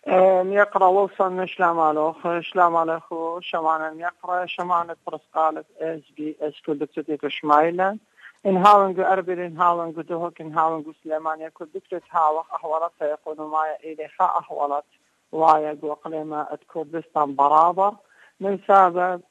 يقرأ وصل شلامالخ شمانا يقرأ شمانة برسقالة بي اسكول دكتورة شمايلا إنهاونجو أربيل إنهاونجو دهوك إنهاونجو سليمان يكون دكتورة هاوخ أحولتها يقولوا معي إلي خا أحولت وايا وقليما كردستان برابر من سبب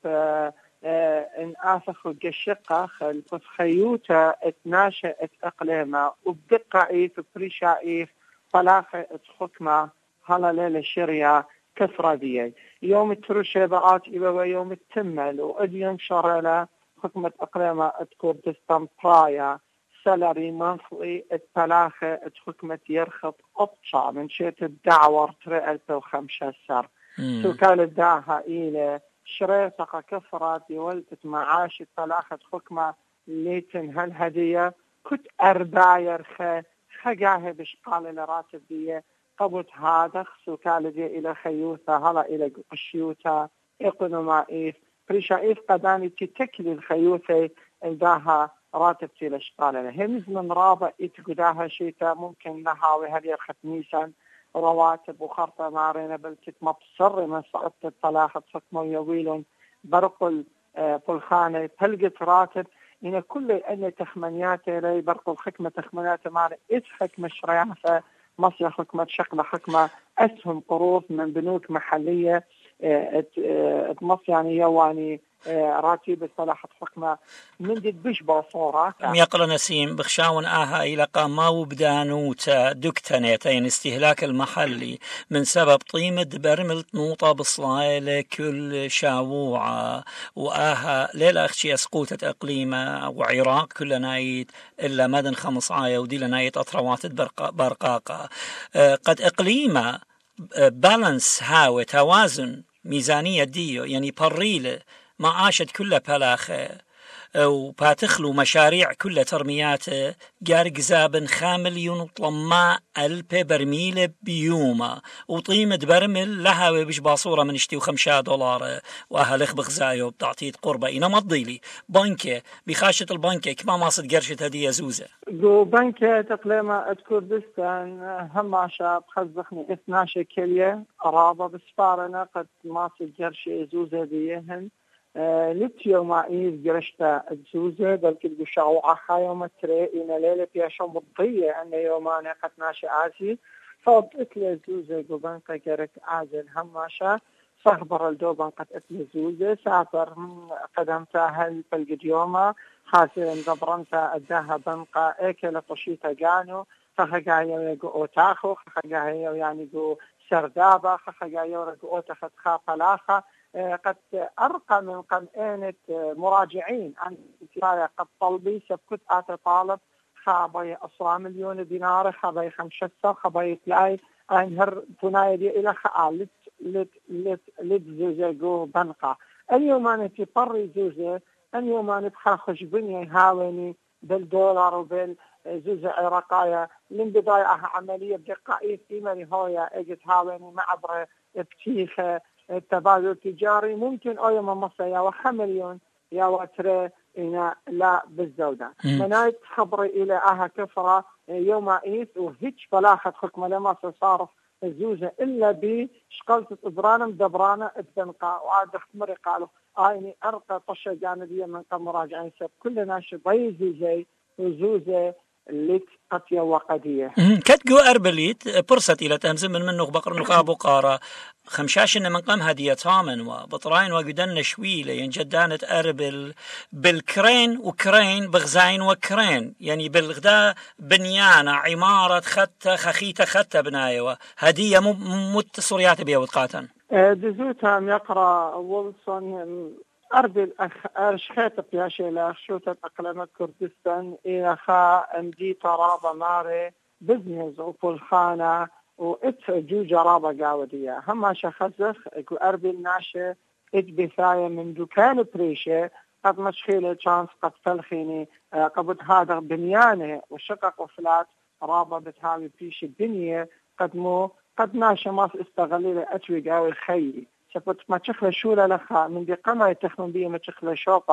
إن آفخ الشقة الفخيوتا اتناشئت إقليمة وبدقة إيف بريشا إيف فلاخة اتخكمة هلا ليلة شريا كثرة دي يوم التروشة بقات إبا يوم التمل وأديم شرالة حكمة أقليمة كردستان برايا سالري منصلي التلاخة اتحكمة يرخط أبطع من شيت الدعوة ترى 2015 سوكال الداها إلى شريطة كثرة ولدت معاش التلاخة حكمة ليتن هالهدية كنت أرباير خجاه بشقال لراتب دي قبض هذا سوكال دي إلى خيوثة هلا إلى قشيوثة إقنومائيف بريشايف قداني تتكل الخيوثة عندها راتب تي الاشقال هم من رابع يتقداها شيتا ممكن لها وهذه ختميسا رواتب وخرطة مارينا بلكت مبصر من صعدت الطلاخة حكمه يويلون برقل بالخانة تلقت راتب إن كل أن تخمنيات لي برقل حكمة تخمنيات ماري إيش حكمة شريعة مصير حكمة شقلة حكمة أسهم قروض من بنوك محلية مصير يعني يواني راتب الصلاحة حكمة من دي بش بصورة يقرأ نسيم بخشاون إلى قاما وبدانوتا دكتنيتين استهلاك المحلي من سبب طيمة برمل نوطة بصلايلة كل شاووعة ليلة أخشي أسقوطة أقليمة وعراق كل نايت إلا مدن 5 ودي لنايت أطروات برقاقة قد أقليمة بالانس هاوي توازن ميزانية ديو يعني بريلة ما عاشت كلها بلاخة وباتخلو مشاريع كلها ترمياته جارق زابن 5,000,000 طلماء ألب برميل بيومة وطيمة برمل لها بش باصورة من اشتي $5 وأهل اخبخ زايو بتعطيت قربة إنا مضيلي بانكة بخاشة البانكة كما ما صد قرشة هدية زوزة جو بانكة تقليمة كردستان هم عشاب خزخني 12 كلية قرابة بسفارنا قد ما صد قرشة زوزة ديهن لتيو ما إيز جرشتا الزوزة بلكي بشعوعة خايومة تري إن ليلة فيها شو مضية أن يومانا قد ناشي آسي فوضت لي الزوزة قبانقة جرك آزل هماشا صخبر الدوبان قد أتلي الزوزة سافر قدمتها هل فالقديومة خاسر دبرنتا أداها بنقة إيكلا قشيتا جانو خخقايو يقو أوتاخو خخقايو يعني قو سردابة خخقايو يقو أوتاخت خاقلاخة قد أرقى من قمئينة مراجعين عن انتظار قد طلبي سبكت آت طالب خابي أصرا $1,000,000 خابي 5 خابي تلاي أنهر تنايا دي إلى خاء لت زوجة جو بنقى اليوم أنا تطري زوجة اليوم أنا تخاخش بني هاوني بالدولار وبالزوجة عراقية من بداية عملية بدقائق إيماني هويا اجت هاوني معبرة بتيخة التبادل التجاري ممكن أيما مصر يا وخمليون يا وترى إن لا بالزودة منايت خبري إلى كفرة يوم إيث وهيج فلاحة حكمة لما صارف الزوجة إلا بشقلة إبرانا مدبرانا الدنقاء وعاد اختمري قالوا آيني أرقى طشة جانبية من قم مراجعين سب كلنا شبي زوجي وزوجة لك قطية وقدية كتقو أربليت برست إلى تهمزم من منه بقر نقاب وقارة 15 من قام هدية تامن وبطراين وقدن شويلة ينجدانة أربل بالكرين وكرين بغزاين وكرين يعني بالغداء بنيانة عمارة خطة خخيتة خطة بنايوة هدية متصريات بيها وتقاتن دزوتها يقرأ وولسون أربل أرشخيت بياشي لأخشوتة أقلمة كردستان إلى خاء أمدي طرابة ماري بزنز وفلخانة وإت جو جرابة قاودية هما شخصخ إكو أربل ناشي إت بثاية من دكان بريشة قد مشخيلة شانس قد فلخيني قبض هذا بنيانة وشقق وفلات رابة بتهاوي بيشي بنية قد ناشي ماس استغليلة أتوي قاوي خيي شفت ما تشخل شولة لخا من دي قمة يتخلون بيه ما تشخل شوقة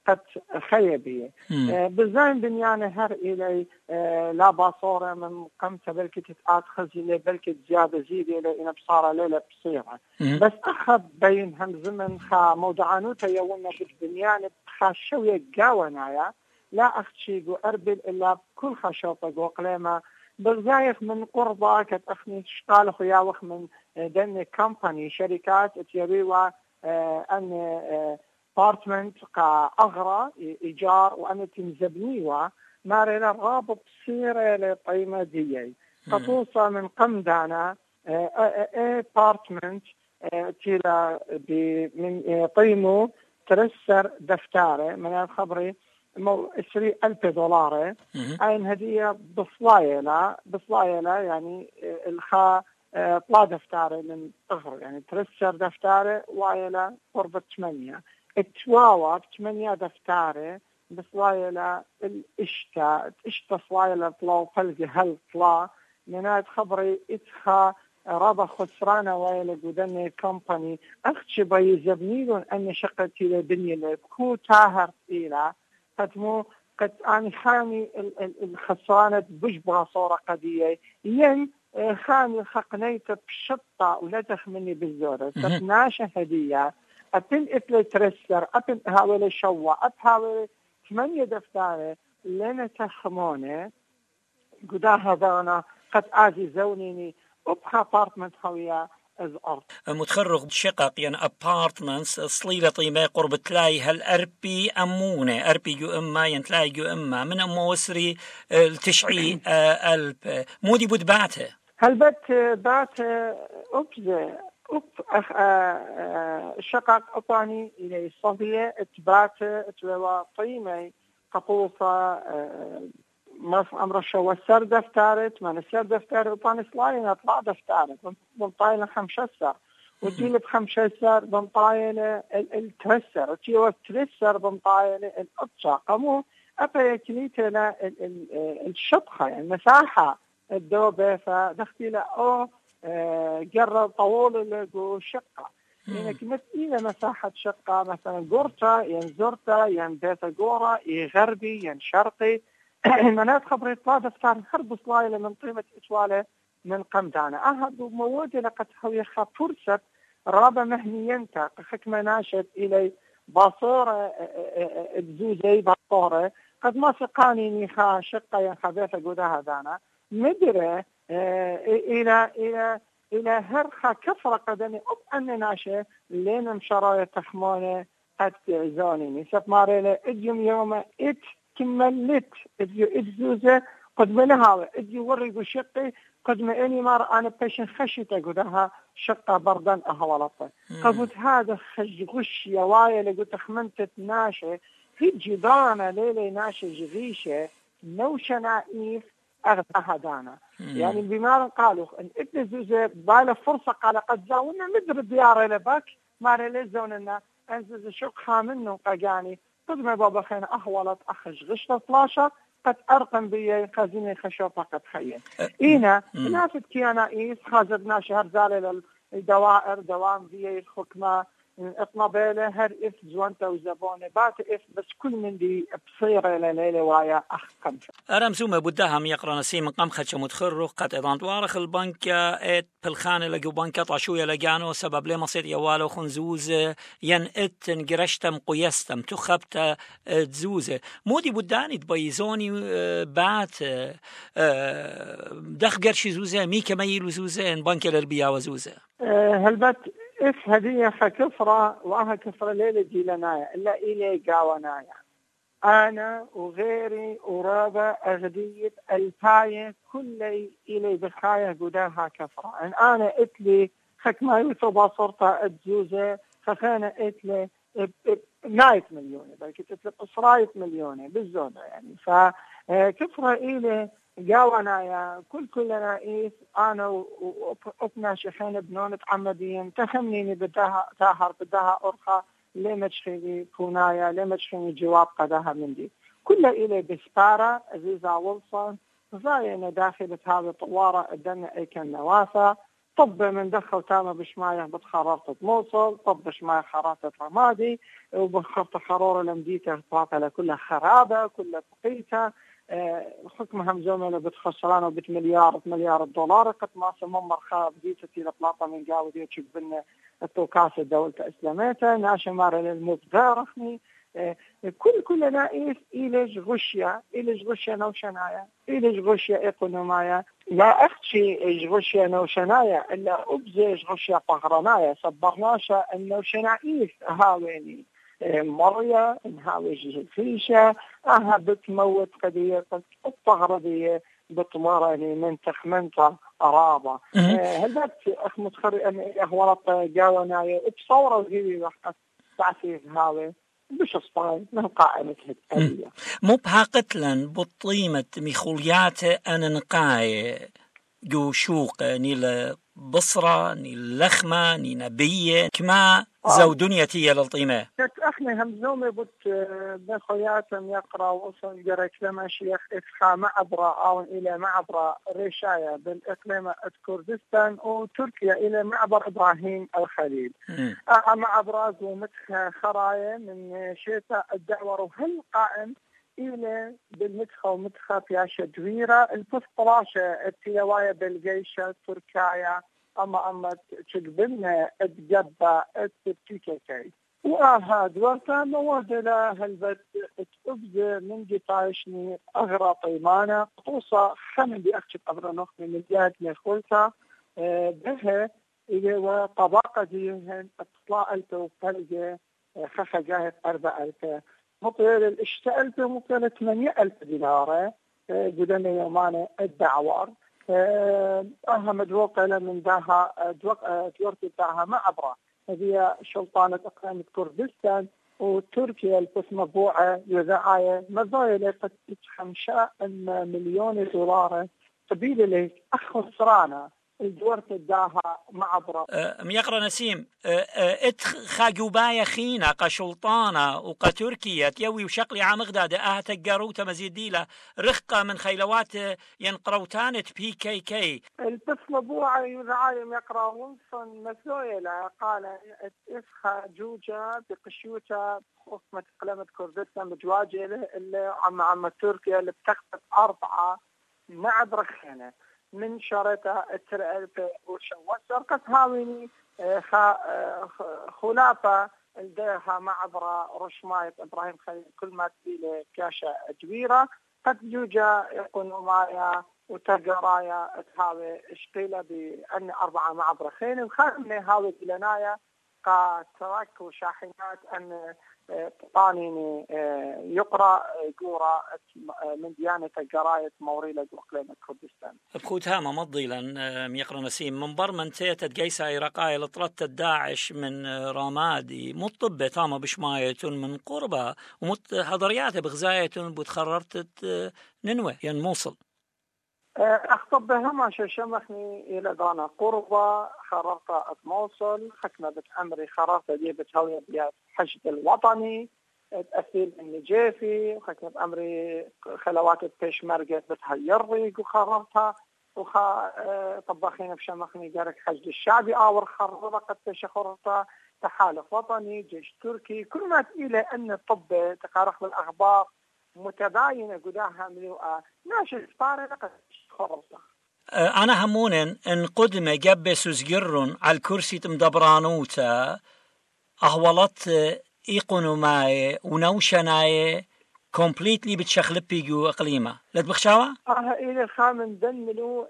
قد خيبية بزين بنيانة هر إلي لا باصورة من قمت بلكي تتقاد خزيلة بلكي زيادة زيدة إلي إنا بصارة ليلة بصيرة بس أخذ بين هم زمن خا موضوعانوتا يونا بالبنيانة خا شوية قاونايا لا أختشيقو أربل إلا بكل خشوطة وقليمة بزايف من قربة كتأخني شقال خياوخ من دن كمباني شركات تيبيوا أن بارتمنت كأغرى إيجار وأن تنزبنيوا مارينا رابط سيرة لطيمة ديي خصوصا من قمدانا بارتمنت تيلا من طيمو ترسر دفتاره من الخبري $20,000 أين هدية بصلايلة يعني الخا طلا دفتاره من أغر يعني ترسر دفتاره وايلة قرب 8 التواوى 8 دفتاره بصلايلة الاشتا صلايلة طلا وفلقي هل طلا من خبري اتخا رابا خسرانة وايلة قدني كومباني أختي بيزبنيلون أن شقتي لدنيا لبكو تاهر إلى قد أنا خاني الخسرانة بجبرة صورة قدية ين خاني خقنيت بشطة ولا تخمني بالزورة ستناشة هدية أبن إتلي ترسر أبن هاولي شوى أبهاولي 8 دفتارة لنا تخمونة قداها دانا قد آزي زونيني أبخى أبارتمنت خويا متخرج شقق يعني أبارتمنتس صليلة طيمة قرب تلاي هالأربي أمونة أربي جو إما ينتلاي جو إما من أموسري التشعي ألب مودي بود باته هالبت بات أبزة شقق أطاني إلى صبية اتبات اتلوى طيمة قطوصة مصر أمر الشوى السر دفتارت من السر دفتارت وطاني سلاين أطلع دفتارت بنطايلة 5 سر وتجيلي ب5 سر بنطايلة الترسر وتجيلي الترسر بنطايلة الأطشا قمو أبا يكليتنا الشطخة يعني مساحة الدوبة فدختي له أو جرى طول لقو شقة يعني كمثيلة مساحة شقة مثلا قرطة ينزرطة ينبيت قورة يغربي ينشرقي منات خبري طلا دفتار هرب صلايلة من طيمة إتوالة من قمدانة أهد وموجة لقد خوي فرصة رابة مهنينتا حكمة ناشد إلي باصورة بزوزي باصورة قد ما سقاني نيخا شقة ينخبيثة قدها دانا مدرة إلى هرخة كفرة قدني أن ناشد لين مشرايا تخمونة قد زونيني سبماريلة إديوم يوم كملت إدزوزة قد منها إدي ورقوا شقي قد ما إني مار أنا بيشن خشيته قدها شقة بردان أهولطة قلت هذا خش يوايا لقلت خمنتت ناشة في جدارنا ليلة ناشة جغيشة نوشة نائف أغداها دانا يعني بما قالوا إن إدزوزة بالا فرصة قال قد زاونا مدر الديار لباك ماري لزوننا أنزل شق خامنه قاقاني قد ما بابا خينا أهولت أخش غشت 12 قد أرقم بي خزيني خشوطة قد خيين إينا نافت كيانا إيس خازرنا شهر زالي للدوائر دوام بي الحكمة اطنبيله هر إف زوانتا وزبونة بات إف بس كل من دي بصيرة لليلة وايا أخ قمشة أرمزومة بدهم يقرأ نسيم قمخة متخرج قد إذا توارخ البنكة إت بالخانة لقو بنكة طاشوية لقانو سبب لي مصير يوالو خنزوزة ين إت نقرشتم قيستم تخبت تزوزة مودي بداني تبيزوني بات دخ قرشي زوزة ميكا ميلو زوزة بنكة لربيا وزوزة هلبت إف هدية خكفرة وها كفرة ليلة جيلنايا إلا إلي قاونايا أنا وغيري ورابة أغدية الفاية كل إلي بخاية قداها كفرة إن أنا إتلي خك ما يوثبا صرطة الجوزة خخانة إتلي 100 مليون بلكي تتلق 100 مليون بالزونة يعني فكفرة إلي جاونا كلنا إيس أنا وأبنا شيخين بنون تعمدين تخمنيني بدها تاهر بدها أرخى لما تشخيني كونايا لما تشخيني جواب قدها من دي كل إلي بسبارة عزيزة ويلسون زاينا داخلة هذه طوارة الدنيا أي كان نوافة طب من دخل تامة بشماية بتخررت موصل، طب بشماية خررت رمادي، وبخرت خرورة لمديته باطلة كلها خرابة كلها بقيتها. حكمها مزومة بتخسرانه مليار دولار قد ما سمم خاب ديتة إلى بلاطة من قاوة دي تشبنا التوكاسة دولة إسلامية ناشا مارا للمبدارخني. كل نائف إليش غشيا نوشنايا إليش غشيا إقونومايا لا أختشي إيش غشيا نوشنايا إلا أبزيش غشيا طهرانايا صبرناشا النوشنائيف هاويني مريا انهاوي جيفيشة اها بتموت قضية الطهرة بتمارني من تخمنتا أرابة. هل أخ متخري أن أهولت جاونا بصورة وهي تعسيف هاوي بش صباي من قائمة هالتالية مو بهاقتلن بطيمة ميخوليات أن نقاي جو شوق نيل بصرة نيل لخمة نيل نبية كما زو دنيتي للطيمة احنا همزومي بخياتهم يقرأ وصل جريك لما شيخ إفخا معبرة أو إلى معبرة ريشاية بالإقليم كردستان وتركيا إلى معبر إبراهيم الخليل. معبرات ومتخ خرايا من شيطة الدعوة وهل قائم إلى بالمتخ ومتخ فياشة دويرة البسطراشة التيواية بالجيشة تركيا أما تقبلنا الجبة التبتيكي وهذا ورتا موادلة هالبت تبدأ من جتايشني أغرى طيمانة قطوصة خمن بأكتب أغرى نخ من جهة مخولتا بها إذا طبقة ديهن اطلاع ألف وفلقة خخة جاهد 4,000 مطير الاشتألت مطير 8,000 دينار قدام يومان الدعوار أهم دوقة من داها دورت داها معبرة هذه سلطانة إقليم كردستان وتركيا القسم مبوعة يذاعية مزايا قد 5 مليون دولار قبيلة لك أخسرانا الدورة داها معبرة. ميقرأ نسيم خاقوبايا خينا قشلطانة وقتركيا تيوي وشقلي عمغداد تقروتا مزيديلة رخقة من خيلوات ينقروتانة PKK القسم مبوعة يذاعية يقرأ ونصن مسويلة قال إفخا جوجا بقشوتا خصمة إقليم كردستان بتواجه اللي عم تركيا اللي بتخطف 4 معبرة خينة من شرطة الترألفة وشوات قد هاويني خلافة الديها معبرة رشماية إبراهيم خليل كل ما تبيله كاشة جبيرة قد يوجا يقولوا معايا وتقرايا تهاوي اشقيلة بأن 4 معبرة خين وخامنة هاوي بلنايا كترك وشاحنات أن طانيني يقرأ قورة من ديانة قراية موريلة وإقليم كردستان. بخوتها ما مضيلا ميقرأ نسيم من برمن تيتا تقيسا إيراقايا لطرت الداعش من رامادي مطبة تاما بشماية من قربة ومت هضريات بغزاية بتخررت ننوى ين موصل. أخطب بهما شمخني إلى دانا قربة خررت موصل حكمة بتأمري خررت دي بتهوية بيات حشد الوطني تأثير النجافي وحكمة بأمري خلوات البيشمرقة بتهيري وخررتها طباخين بشمخني جارك حشد الشعبي آور خررت قد تشخرتها تحالف وطني جيش تركي كل ما تقيله أن الطب تقارخ بالأخبار متباينة قداها ملوءة ناشي سبارة لقد خرصة. أنا همون إن قدم جبس وزجرن على الكرسي تمدبرانوتا أهولت إيقونوماي ونوشناي كومبليتلي بتشخلبي جو إقليمة لا تبخشاوة؟ إلى خامن دنلو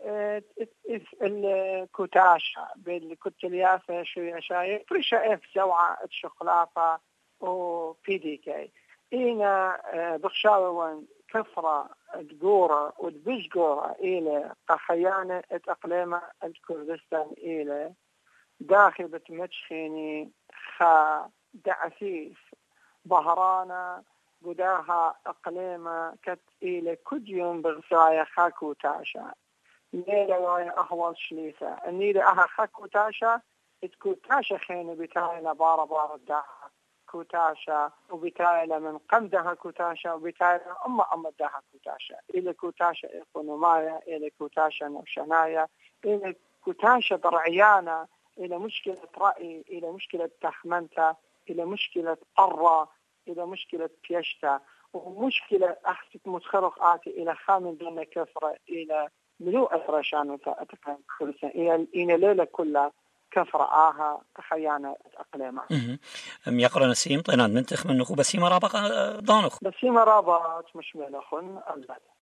الكوتاشا بالكتليافة شوية شاي فرشة سوعة الشخلافة وبيديكي إينا بخشاوة كفرة تقورة وتبشقورة إلى قخيانة إقليمة الكردستان إلى داخل بتمتشخيني خا دعسيس بهرانا قداها إقليمة كت إلى كل يوم بغسايا خاكو تاشا ليلة وايا أهوال شليسة النيلة أها خاكو تاشا تكو تاشا خيني بتاينا بارا داها كوتاشا وبتايلا من قمدها كوتاشا وبتايلا أما دها كوتاشا إلى كوتاشا إقونومايا إلى كوتاشا نوشنايا إلى كتاشة رعيانة إلى مشكلة رأي، إلى مشكلة تخمنتا، إلى مشكلة قرة، إلى مشكلة بيشتا، ومشكلة أحسك متخرق آتي إلى خامن دون كفرة، إلى ملوء أترشان أتكلم كل سنة، إلى ليلة كلها كفرة تخيانا أقليمها. يقرأ نسيم طينان منتخ من نخو بسيمة رابقة ضانخ بسيمة رابط مش ملخن أبدا.